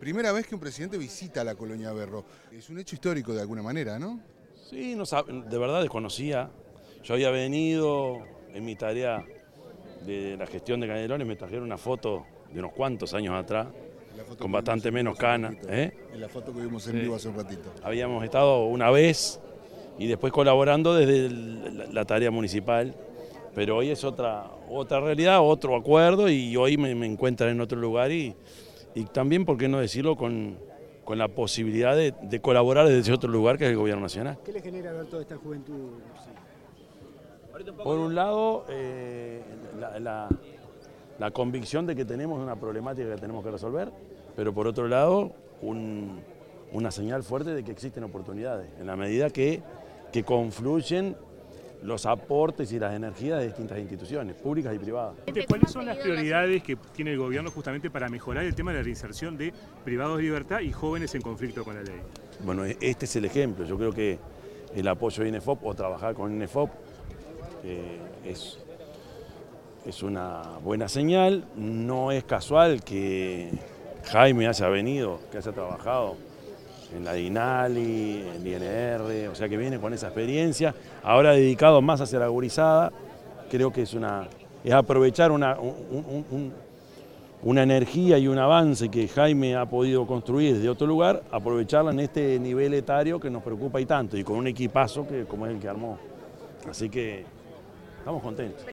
Primera vez que un presidente visita la Colonia Berro. Es un hecho histórico de alguna manera, ¿no? Sí, de verdad desconocía. Yo había venido en mi tarea de la gestión de Canelones, me trajeron una foto de unos cuantos años atrás, con bastante menos canas. En la foto que vimos en vivo hace un ratito. Habíamos estado una vez y después colaborando desde la tarea municipal, pero hoy es otra realidad, otro acuerdo y hoy me encuentran en otro lugar y también, ¿por qué no decirlo?, con la posibilidad de colaborar desde otro lugar que es el gobierno nacional. ¿Qué le genera ver toda esta juventud? Por un lado, la convicción de que tenemos una problemática que tenemos que resolver, pero por otro lado, una señal fuerte de que existen oportunidades, en la medida que confluyen los aportes y las energías de distintas instituciones, públicas y privadas. ¿Cuáles son las prioridades que tiene el gobierno justamente para mejorar el tema de la reinserción de privados de libertad y jóvenes en conflicto con la ley? Bueno, este es el ejemplo. Yo creo que el apoyo de INEFOP o trabajar con INEFOP es una buena señal. No es casual que Jaime haya venido, que haya trabajado en la DINALI, en INR, o sea que viene con esa experiencia, ahora dedicado más hacia la gurizada. Creo que es aprovechar una energía y un avance que Jaime ha podido construir desde otro lugar, aprovecharla en este nivel etario que nos preocupa y tanto, y con un equipazo como es el que armó. Así que estamos contentos.